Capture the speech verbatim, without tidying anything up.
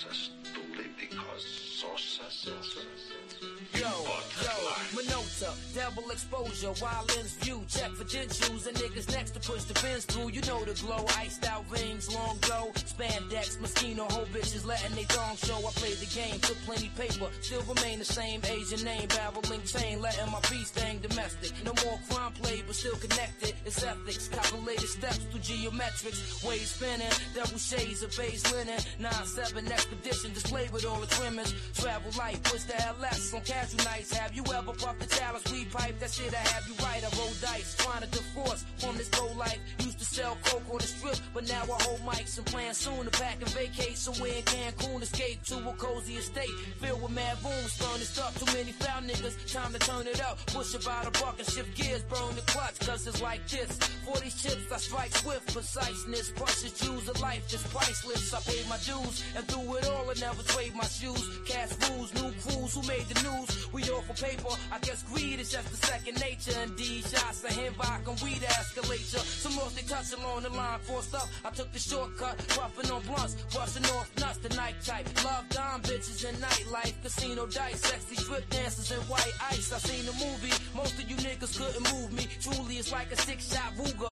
stupid because Sosa Yo, yo, Minota, double exposure, wildlands view. Check for dentures and niggas next to push the fence through. You know the glow, iced out rings, long glow, spandex, mosquito, whole bitches letting they thong show. I played the game, took plenty paper, still remain the same Asian name, babbling chain, letting my peace thing domestic. No more crime play, but still connected. It's ethics, calculated steps through geometrics, waves spinning, double shades of base linen, nine seven expedition, display with all the trimmings. Travel light, push the L S on casual nights. Have you ever puffed the chalice, weed pipe? That shit I have you right. I roll dice, trying to divorce from this low life. Used to sell coke on the strip, but now I hold mics and plan soon to pack and vacate somewhere in Cancun. Escape to a cozy estate filled with mad rooms, furnished up. Too many foul niggas, time to turn it up. Push about a buck and shift gears, burn the clutch, cause it's like this. For these chips I strike swift, preciseness, precious jewels of life is priceless. I paid my dues and through it all I never trade my shoes. Cash rules, new crews, who made the news? We all for paper, I guess greed is just the second nature. Indeed, shots of him, vodka and weed escalate ya. Some more they touch along the line, forced up. I took the shortcut, puffing on blunts, busting off nuts, the night type. Love dime bitches and nightlife, casino dice, sexy strip dancers and white ice. I seen the movie, most of you niggas couldn't move me. Truly, it's like a six-shot Ruger.